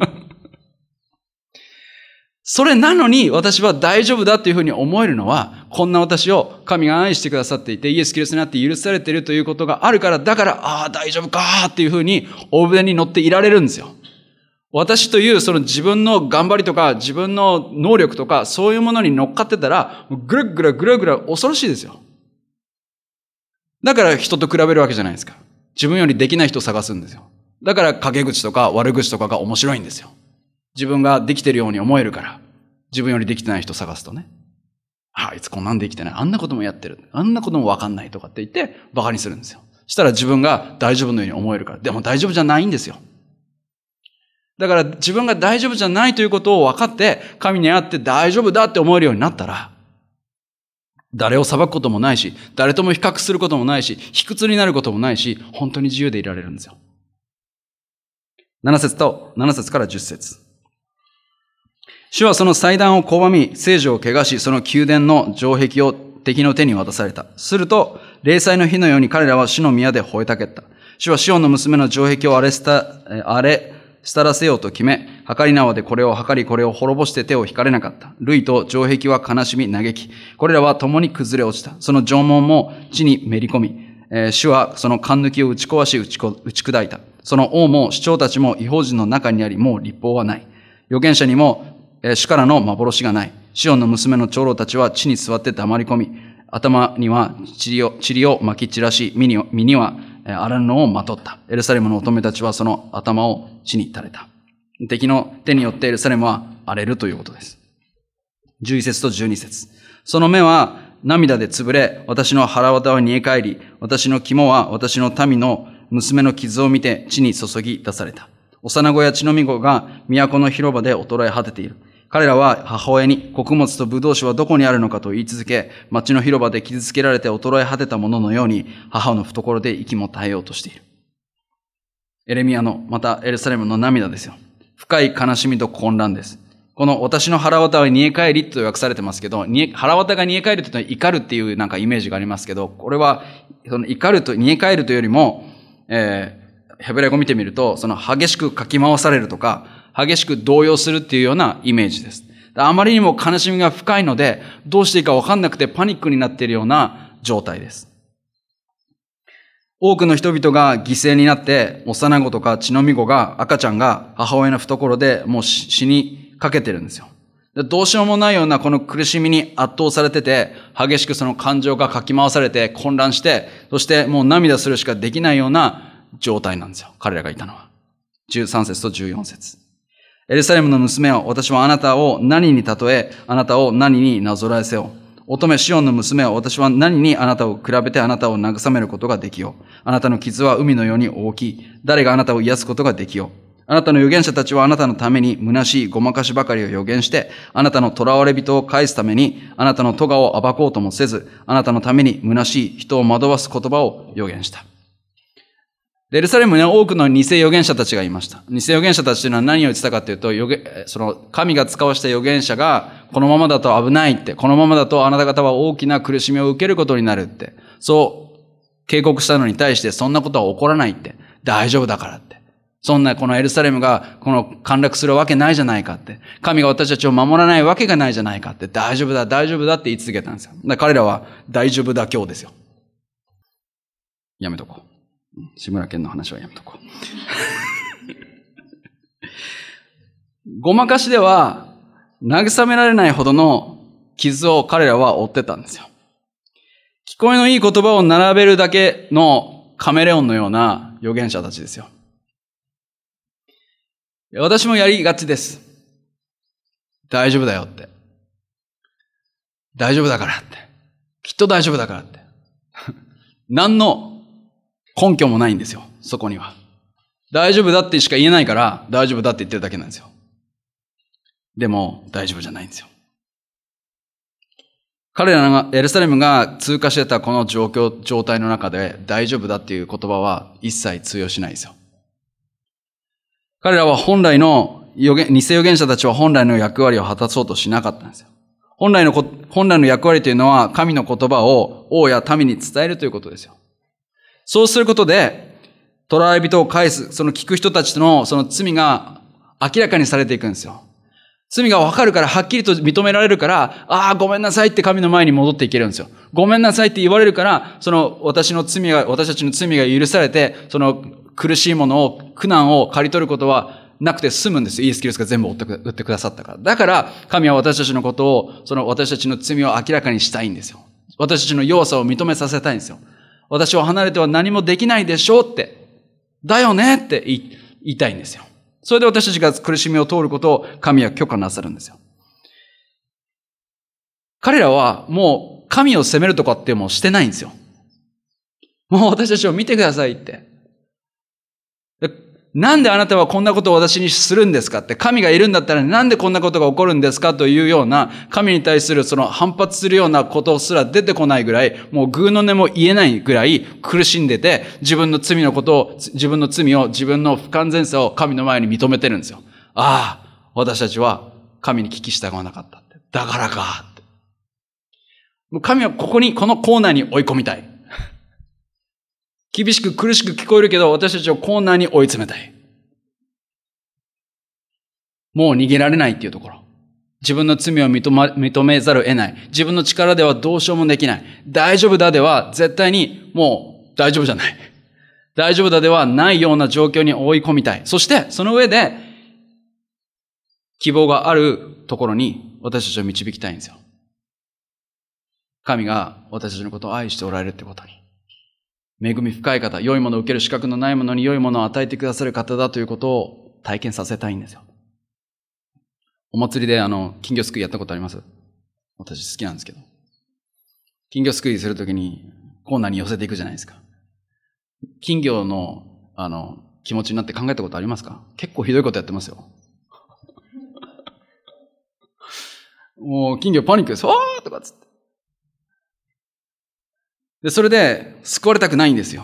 それなのに私は大丈夫だというふうに思えるのは、こんな私を神が愛してくださっていて、イエス・キリストにあって許されているということがあるから、だから、ああ、大丈夫かーっていうふうに大船に乗っていられるんですよ。私というその自分の頑張りとか自分の能力とかそういうものに乗っかってたら、ぐらぐらぐらぐら恐ろしいですよ。だから人と比べるわけじゃないですか。自分よりできない人を探すんですよ。だから陰口とか悪口とかが面白いんですよ。自分ができてるように思えるから、自分よりできてない人を探すとね。あ、あいつこんなんできてない。あんなこともやってる。あんなこともわかんないとかって言って馬鹿にするんですよ。 したら自分が大丈夫のように思えるから。でも大丈夫じゃないんですよ。だから自分が大丈夫じゃないということを分かって、神に会って大丈夫だって思えるようになったら、誰を裁くこともないし、誰とも比較することもないし、卑屈になることもないし、本当に自由でいられるんですよ。なな節と、なな節からじゅっ節。主はその祭壇を拒み、聖女を汚し、その宮殿の城壁を敵の手に渡された。すると、霊祭の日のように彼らは主の宮で吠えたけった。主はシオンの娘の城壁を荒れした、荒れ、廃らせようと決め、計り縄でこれを計り、これを滅ぼして手を引かれなかった。類と城壁は悲しみ、嘆き。これらは共に崩れ落ちた。その城門も地にめり込み、えー、主はその勘抜きを打ち壊し打ちこ、打ち砕いた。その王も首長たちも異邦人の中にあり、もう立法はない。預言者にも、えー、主からの幻がない。シオンの娘の長老たちは地に座って黙り込み、頭には塵を、塵を巻き散らし、身には、身には荒布をまとった。エルサレムの乙女たちはその頭を地に垂れた。敵の手によってエルサレムは荒れるということです。じゅういち節とじゅうに節。その目は涙で潰れ、私の腹渡は煮え返り、私の肝は私の民の娘の傷を見て地に注ぎ出された。幼子や血のみ子が都の広場で衰え果てている。彼らは母親に穀物と葡萄酒はどこにあるのかと言い続け、町の広場で傷つけられて衰え果てたもののように母の懐で息も絶えようとしている。エレミヤの、またエルサレムの涙ですよ。深い悲しみと混乱です。この私の腹渡は煮え返りと訳されてますけど、腹渡が煮え返るというのは怒るっていうなんかイメージがありますけど、これはその怒ると煮え返るというよりも、えー、ヘブライ語を見てみると、その激しくかき回されるとか、激しく動揺するっていうようなイメージです。あまりにも悲しみが深いので、どうしていいか分かんなくてパニックになっているような状態です。多くの人々が犠牲になって、幼子とか血のみ子が、赤ちゃんが母親の懐でもう死にかけてるんですよ。どうしようもないようなこの苦しみに圧倒されてて、激しくその感情がかき回されて混乱して、そしてもう涙するしかできないような状態なんですよ。彼らがいたのは。じゅうさん節とじゅうよん節。エルサレムの娘を、私はあなたを何に例え、あなたを何になぞらえせよ。乙女シオンの娘を、私は何にあなたを比べてあなたを慰めることができよう。あなたの傷は海のように大きい。誰があなたを癒すことができよう。あなたの預言者たちはあなたのために虚しいごまかしばかりを預言して、あなたの囚われ人を返すために、あなたの咎を暴こうともせず、あなたのために虚しい人を惑わす言葉を預言した。エルサレムには多くの偽預言者たちがいました。偽預言者たちというのは何を言ってたかというと、預言その神が使わした預言者が、このままだと危ないって、このままだとあなた方は大きな苦しみを受けることになるって、そう警告したのに対して、そんなことは起こらないって、大丈夫だからって。そんなこのエルサレムがこの陥落するわけないじゃないかって、神が私たちを守らないわけがないじゃないかって、大丈夫だ、大丈夫だって言い続けたんですよ。だから彼らは大丈夫だ今日ですよ。やめとこう。志村けんの話はやめとこう。ごまかしでは慰められないほどの傷を彼らは負ってたんですよ。聞こえのいい言葉を並べるだけのカメレオンのような預言者たちですよ。私もやりがちです。大丈夫だよって。大丈夫だからって。きっと大丈夫だからって。何の根拠もないんですよ、そこには。大丈夫だってしか言えないから、大丈夫だって言ってるだけなんですよ。でも、大丈夫じゃないんですよ。彼らが、エルサレムが通過してたこの状況、状態の中で、大丈夫だっていう言葉は一切通用しないですよ。彼らは本来の預言、偽預言者たちは本来の役割を果たそうとしなかったんですよ。本来の、本来の役割というのは、神の言葉を王や民に伝えるということですよ。そうすることで、囚われ人を返す、その聞く人たちのその罪が明らかにされていくんですよ。罪がわかるから、はっきりと認められるから、ああ、ごめんなさいって神の前に戻っていけるんですよ。ごめんなさいって言われるから、その私の罪が、私たちの罪が許されて、その苦しいものを、苦難を刈り取ることはなくて済むんですよ。イエス・キリストが全部負ってくださったから。だから、神は私たちのことを、その私たちの罪を明らかにしたいんですよ。私たちの弱さを認めさせたいんですよ。私を離れては何もできないでしょうって、だよねって言いたいんですよ。それで私たちが苦しみを通ることを神は許可なさるんですよ。彼らはもう神を責めるとかってもうしてないんですよ。 もう私たちを見てくださいって。なんであなたはこんなことを私にするんですかって、神がいるんだったらなんでこんなことが起こるんですかというような、神に対するその反発するようなことすら出てこないぐらい、もうグーの音も言えないぐらい苦しんでて、自分の罪のことを、自分の罪を、自分の不完全さを神の前に認めてるんですよ。ああ、私たちは神に聞き従わなかったって。だからかって。神はここに、このコーナーに追い込みたい。厳しく苦しく聞こえるけど、私たちをコーナーに追い詰めたい。もう逃げられないっていうところ。自分の罪を認め、認めざるを得ない。自分の力ではどうしようもできない。大丈夫だでは絶対にもう大丈夫じゃない。大丈夫だではないような状況に追い込みたい。そしてその上で希望があるところに私たちを導きたいんですよ。神が私たちのことを愛しておられるってことに。恵み深い方、良いものを受ける資格のないものに良いものを与えてくださる方だということを体験させたいんですよ。お祭りであの、金魚すくいやったことあります？私好きなんですけど。金魚すくいするときにコーナーに寄せていくじゃないですか。金魚のあの、気持ちになって考えたことありますか？結構ひどいことやってますよ。もう金魚パニックです。わーとかつって。で、それで救われたくないんですよ。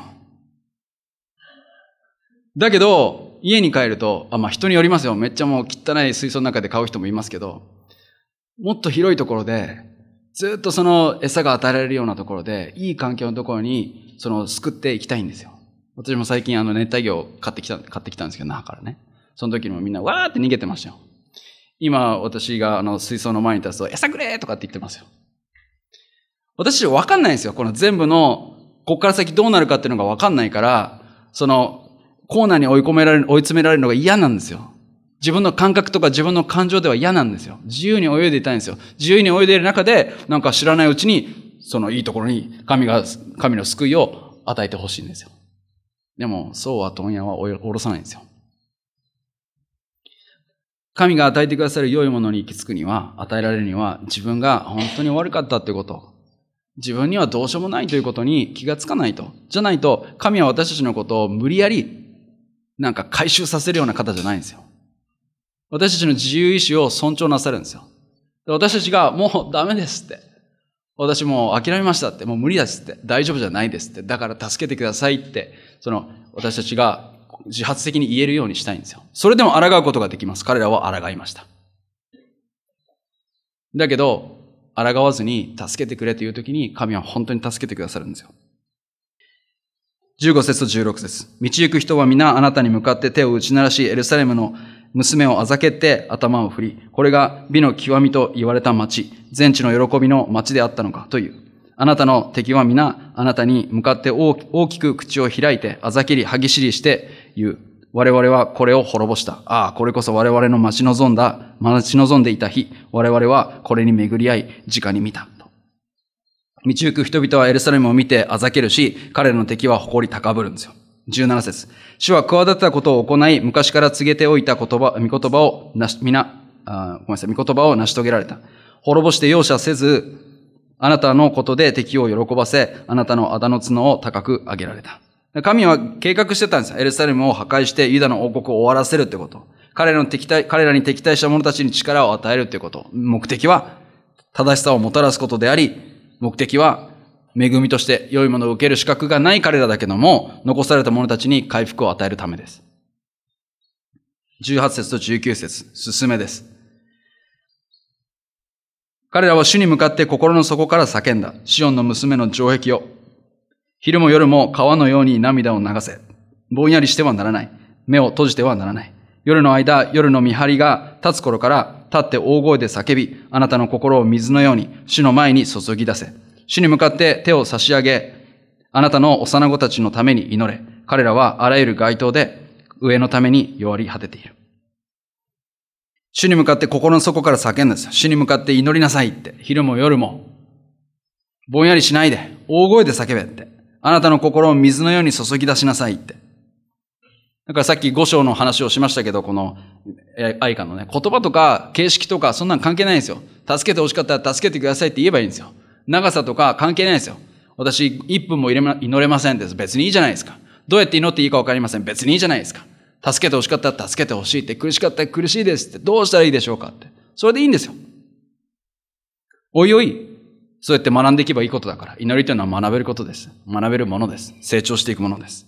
だけど、家に帰ると、あ、まあ人によりますよ。めっちゃもう汚い水槽の中で飼う人もいますけど、もっと広いところで、ずっとその餌が与えられるようなところで、いい環境のところに、その救っていきたいんですよ。私も最近あの熱帯魚を買ってきた、買ってきたんですけど、那覇からね。その時にもみんなわーって逃げてましたよ。今私があの水槽の前に立つと、餌くれーとかって言ってますよ。私わかんないんですよ。この全部の、ここから先どうなるかっていうのがわかんないから、その、コーナーに追い込められる、追い詰められるのが嫌なんですよ。自分の感覚とか自分の感情では嫌なんですよ。自由に泳いでいたいんですよ。自由に泳いでいる中で、なんか知らないうちに、そのいいところに神が、神の救いを与えてほしいんですよ。でも、そうは問屋は下ろさないんですよ。神が与えてくださる良いものに行き着くには、与えられるには、自分が本当に悪かったってこと。自分にはどうしようもないということに気がつかないと。じゃないと、神は私たちのことを無理やり、なんか回収させるような方じゃないんですよ。私たちの自由意志を尊重なさるんですよ。私たちがもうダメですって。私もう諦めましたって。もう無理ですって。大丈夫じゃないですって。だから助けてくださいって。その、私たちが自発的に言えるようにしたいんですよ。それでも抗うことができます。彼らは抗いました。だけど、抗わずに助けてくれというときに神は本当に助けてくださるんですよ。じゅうご節とじゅうろく節。道行く人は皆あなたに向かって手を打ち鳴らし、エルサレムの娘をあざけって頭を振り、これが美の極みと言われた町、全地の喜びの町であったのかという。あなたの敵は皆あなたに向かって大きく口を開いてあざけり歯ぎしりして言う。我々はこれを滅ぼした。ああ、これこそ我々の待ち望んだ、待ち望んでいた日。我々はこれに巡り合い、直に見た。道行く人々はエルサレムを見てあざけるし、彼らの敵は誇り高ぶるんですよ。じゅうなな節。主は企てたことを行い、昔から告げておいた言葉、御言葉をなし、皆、あごめんなさい、御言葉を成し遂げられた。滅ぼして容赦せず、あなたのことで敵を喜ばせ、あなたのあだの角を高く上げられた。神は計画してたんですよ。エルサレムを破壊してユダの王国を終わらせるってこと。彼らの敵対、彼らに敵対した者たちに力を与えるってこと。目的は正しさをもたらすことであり、目的は恵みとして良いものを受ける資格がない彼らだけども、残された者たちに回復を与えるためです。じゅうはち節とじゅうきゅう節、進めです。彼らは主に向かって心の底から叫んだ。シオンの娘の城壁を。昼も夜も川のように涙を流せ。ぼんやりしてはならない。目を閉じてはならない。夜の間、夜の見張りが立つ頃から立って大声で叫び、あなたの心を水のように主の前に注ぎ出せ。主に向かって手を差し上げ、あなたの幼子たちのために祈れ。彼らはあらゆる街灯で上のために弱り果てている。主に向かって心の底から叫んだんですよ。主に向かって祈りなさいって。昼も夜も。ぼんやりしないで。大声で叫べって。あなたの心を水のように注ぎ出しなさいって。だからさっき五章の話をしましたけど、この愛歌のね、言葉とか形式とかそんなん関係ないんですよ。助けて欲しかったら助けてくださいって言えばいいんですよ。長さとか関係ないんですよ。 私、いっぷんも祈れませんです。別にいいじゃないですか。どうやって祈っていいかわかりません。別にいいじゃないですか。助けて欲しかったら助けて欲しいって、苦しかったら苦しいですって、どうしたらいいでしょうかって。それでいいんですよ。おいおい、そうやって学んでいけばいいことだから。祈りというのは学べることです。学べるものです。成長していくものです。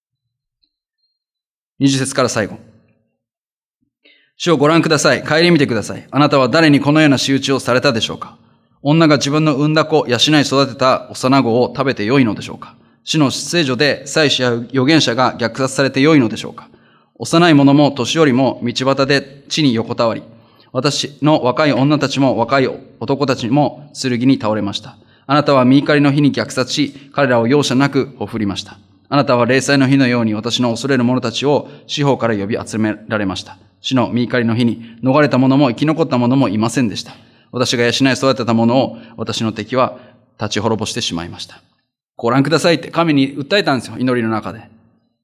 にじゅう節から最後。主をご覧ください。顧みてください。あなたは誰にこのような仕打ちをされたでしょうか。女が自分の産んだ子、養い育てた幼子を食べてよいのでしょうか。主の聖女で祭司や預言者が虐殺されてよいのでしょうか。幼い者も年寄りも道端で地に横たわり、私の若い女たちも若い男たちも剣に倒れました。あなたは御怒りの日に虐殺し、彼らを容赦なくほふりました。あなたは霊祭の日のように私の恐れる者たちを四方から呼び集められました。主の御怒りの日に逃れた者も生き残った者もいませんでした。私が養い育てた者を私の敵は立ち滅ぼしてしまいました。ご覧くださいって神に訴えたんですよ、祈りの中で。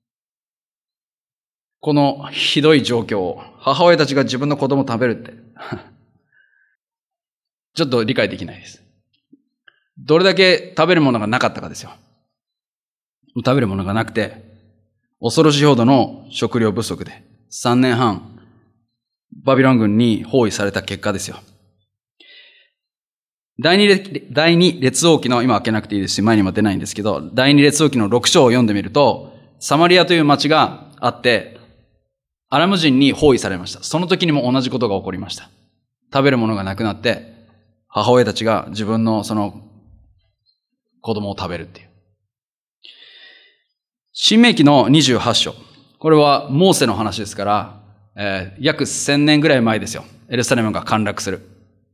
このひどい状況を、母親たちが自分の子供を食べるって。ちょっと理解できないです。どれだけ食べるものがなかったかですよ。食べるものがなくて、恐ろしいほどの食料不足で、さんねんはん、バビロン軍に包囲された結果ですよ。第二列、第二列王記の、今開けなくていいですし、前にも出ないんですけど、第二列王記のろく章を読んでみると、サマリアという町があって、アラム人に包囲されました。その時にも同じことが起こりました。食べるものがなくなって、母親たちが自分のその子供を食べるっていう。申命記のにじゅうはち章。これはモーセの話ですから、えー、約せんねんぐらい前ですよ。エルサレムが陥落する。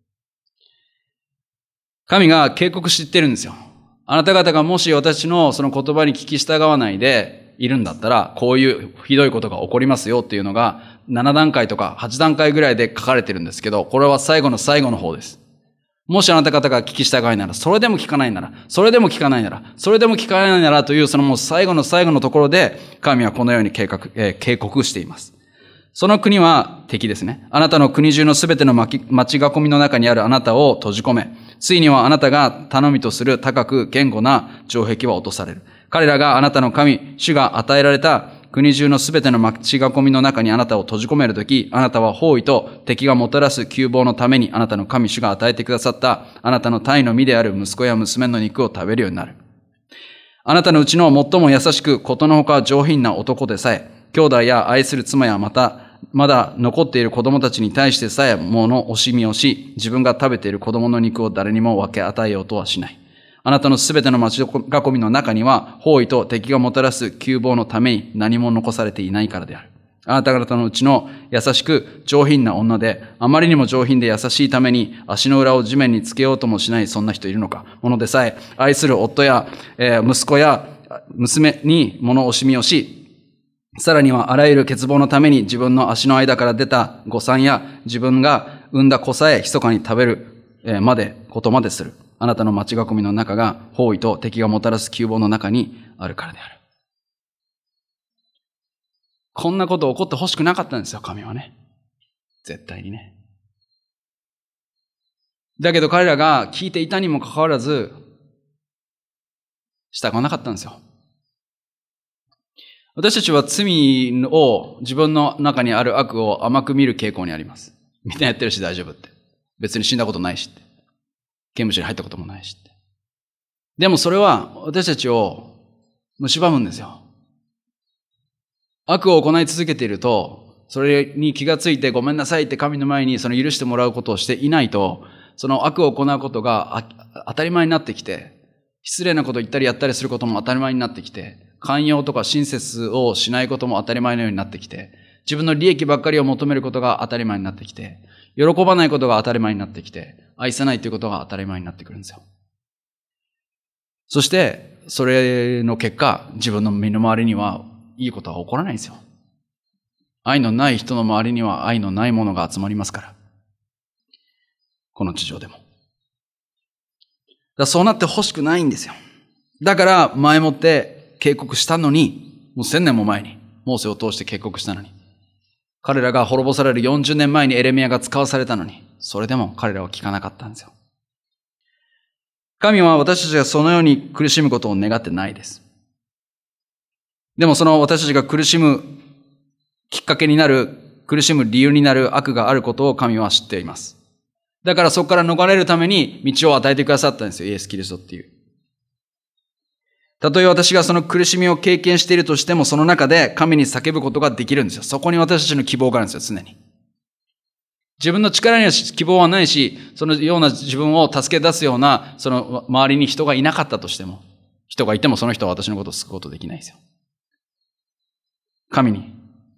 神が警告して言ってるんですよ。あなた方がもし私のその言葉に聞き従わないでいるんだったら、こういうひどいことが起こりますよっていうのが、なな段階とかはち段階ぐらいで書かれてるんですけど、これは最後の最後の方です。もしあなた方が聞き従いなら、それでも聞かないなら、それでも聞かないなら、それでも聞かないならという、そのもう最後の最後のところで、神はこのように計画、えー、警告しています。その国は敵ですね。あなたの国中のすべての町囲みの中にあるあなたを閉じ込め、ついにはあなたが頼みとする高く堅固な城壁は落とされる。彼らがあなたの神、主が与えられた国中のすべての町囲みの中にあなたを閉じ込めるとき、あなたは包囲と敵がもたらす窮乏のためにあなたの神主が与えてくださったあなたの体の身である息子や娘の肉を食べるようになる。あなたのうちの最も優しくことのほか上品な男でさえ、兄弟や愛する妻やまた、まだ残っている子供たちに対してさえ物惜しみをし、自分が食べている子供の肉を誰にも分け与えようとはしない。あなたのすべての町囲みの中には、包囲と敵がもたらす窮乏のために何も残されていないからである。あなた方のうちの優しく上品な女で、あまりにも上品で優しいために足の裏を地面につけようともしないそんな人いるのか。ものでさえ、愛する夫や、えー、息子や娘に物惜しみをし、さらにはあらゆる欠乏のために自分の足の間から出た誤算や自分が産んだ子さえ密かに食べるまで、ことまでする。あなたの町囲みの中が包囲と敵がもたらす窮乏の中にあるからである。こんなこと起こってほしくなかったんですよ、神はね。絶対にね。だけど彼らが聞いていたにもかかわらず、従わなかったんですよ。私たちは罪を自分の中にある悪を甘く見る傾向にあります。みんなやってるし大丈夫って。別に死んだことないしって。刑務所に入ったこともないしって。でもそれは私たちを蝕むんですよ。悪を行い続けていると、それに気がついてごめんなさいって神の前にその許してもらうことをしていないと、その悪を行うことが当たり前になってきて、失礼なことを言ったりやったりすることも当たり前になってきて、寛容とか親切をしないことも当たり前のようになってきて、自分の利益ばっかりを求めることが当たり前になってきて、喜ばないことが当たり前になってきて、愛さないということが当たり前になってくるんですよ。そして、それの結果、自分の身の回りにはいいことは起こらないんですよ。愛のない人の周りには愛のないものが集まりますから。この地上でも。だからそうなってほしくないんですよ。だから前もって警告したのに、もう千年も前に、モーセを通して警告したのに、彼らが滅ぼされるよんじゅうねんまえにエレミヤが使わされたのに、それでも彼らは聞かなかったんですよ。 神は私たちがそのように苦しむことを願ってないです。でもその私たちが苦しむきっかけになる、苦しむ理由になる悪があることを神は知っています。だからそこから逃れるために道を与えてくださったんですよ、イエス・キリストっていう。たとえ私がその苦しみを経験しているとしても、その中で神に叫ぶことができるんですよ。そこに私たちの希望があるんですよ、常に。自分の力には希望はないし、そのような自分を助け出すような、その周りに人がいなかったとしても、人がいてもその人は私のことを救うことできないですよ。神に、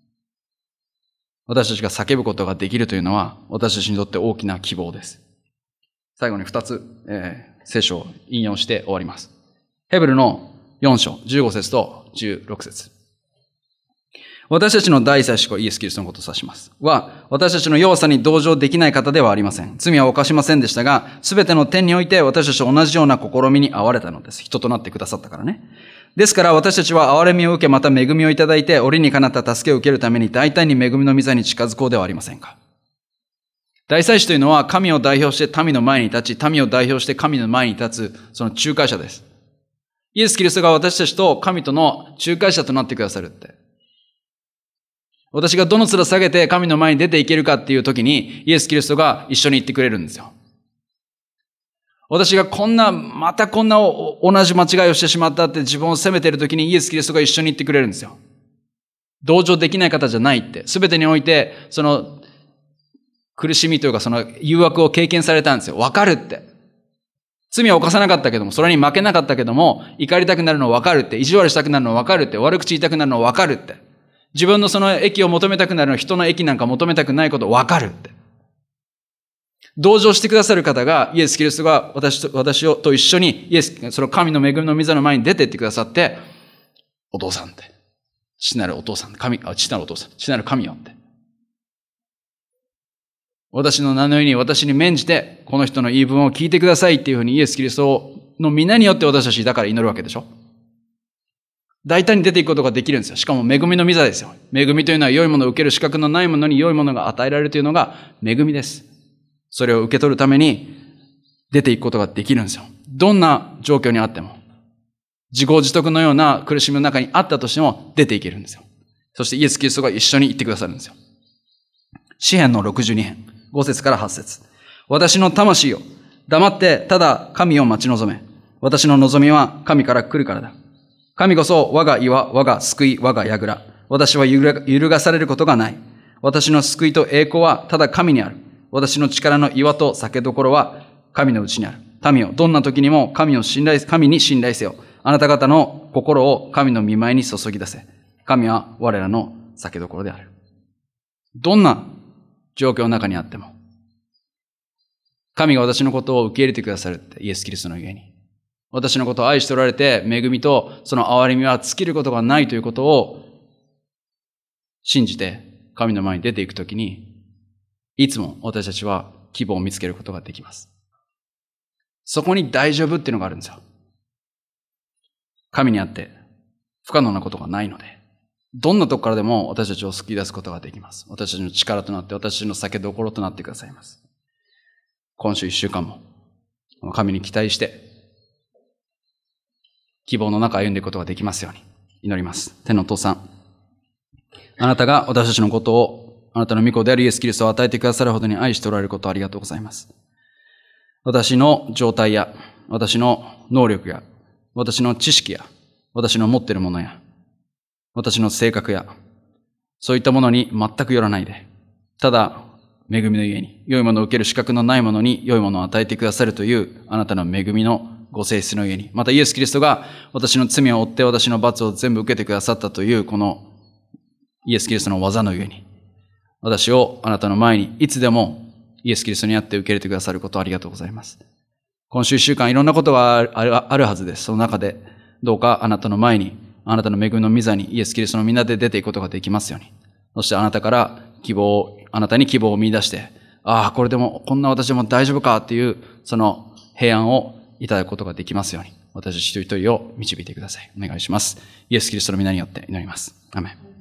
私たちが叫ぶことができるというのは、私たちにとって大きな希望です。最後に二つ、えー、聖書を引用して終わります。ヘブルのよん章、じゅうご節とじゅうろく節。私たちの第一祭司、これイエス・キリストのことを指します。は、私たちの弱さに同情できない方ではありません。罪は犯しませんでしたが、すべての点において私たちと同じような試みに遭われたのです。人となってくださったからね。ですから私たちは憐れみを受け、また恵みをいただいて、折にかなった助けを受けるために大胆に恵みの御座に近づこうではありませんか。大祭司というのは神を代表して民の前に立ち、民を代表して神の前に立つ、その仲介者です。イエス・キリストが私たちと神との仲介者となってくださるって。私がどの面下げて神の前に出ていけるかっていう時に、イエス・キリストが一緒に行ってくれるんですよ。私がこんな、またこんな同じ間違いをしてしまったって自分を責めている時にイエス・キリストが一緒に行ってくれるんですよ。同情できない方じゃないって。すべてにおいて、その苦しみというかその誘惑を経験されたんですよ。わかるって。罪は犯さなかったけども、それに負けなかったけども、怒りたくなるのわかるって。意地悪したくなるのわかるって。悪口言いたくなるのわかるって。自分のその益を求めたくなるの、人の益なんか求めたくないことわかるって。同情してくださる方が、イエス・キリストが私と、私をと一緒に、イエス、その神の恵みの御座の前に出てってくださって、お父さんって。父なるお父さん、神、あ、父なるお父さん、父なる神よって。私の名のように私に免じて、この人の言い分を聞いてくださいっていうふうにイエス・キリストの皆によって私たちだから祈るわけでしょ。大胆に出ていくことができるんですよ。しかも恵みの御座ですよ。恵みというのは良いものを受ける資格のないものに良いものが与えられるというのが恵みです。それを受け取るために出ていくことができるんですよ。どんな状況にあっても。自業自得のような苦しみの中にあったとしても出ていけるんですよ。そしてイエス・キリストが一緒に行ってくださるんですよ。詩編のろくじゅうに編、ご節からはち節。私の魂よ、黙ってただ神を待ち望め。私の望みは神から来るからだ。神こそ我が岩、我が救い、我が櫓。私は揺るがされることがない。私の救いと栄光はただ神にある。私の力の岩と酒どころは神のうちにある。民よ、どんな時にも神を信頼、神に信頼せよ。あなた方の心を神の御前に注ぎ出せ。神は我らの酒どころである。どんな状況の中にあっても、神が私のことを受け入れてくださるってイエス・キリストのゆえに。私のことを愛しておられて、恵みとその憐れみは尽きることがないということを信じて神の前に出ていくときに、いつも私たちは希望を見つけることができます。そこに大丈夫っていうのがあるんですよ。神にあって不可能なことがないので、どんなとこからでも私たちを救い出すことができます。私たちの力となって、私たちの酒どころとなってくださいます。今週一週間も神に期待して希望の中歩んでいくことができますように祈ります。天のお父さん、あなたが私たちのことを、あなたの御子であるイエス・キリストを与えてくださるほどに愛しておられることをありがとうございます。私の状態や、私の能力や、私の知識や、私の持っているものや、私の性格や、そういったものに全くよらないで、ただ、恵みのゆえに、良いものを受ける資格のないものに良いものを与えてくださるという、あなたの恵みのご性質のゆえに、またイエス・キリストが私の罪を負って私の罰を全部受けてくださったという、このイエス・キリストの技のゆえに、私をあなたの前にいつでもイエス・キリストにあって受け入れてくださることをありがとうございます。今週一週間いろんなことがある、あるはずです。その中で、どうかあなたの前に、あなたの恵みの御座にイエス・キリストの皆で出ていくことができますように。そしてあなたから希望を、あなたに希望を見出して、ああ、これでも、こんな私でも大丈夫かっていう、その平安をいただくことができますように、私一人一人を導いてください。お願いします。イエス・キリストの皆によって祈ります。アーメン。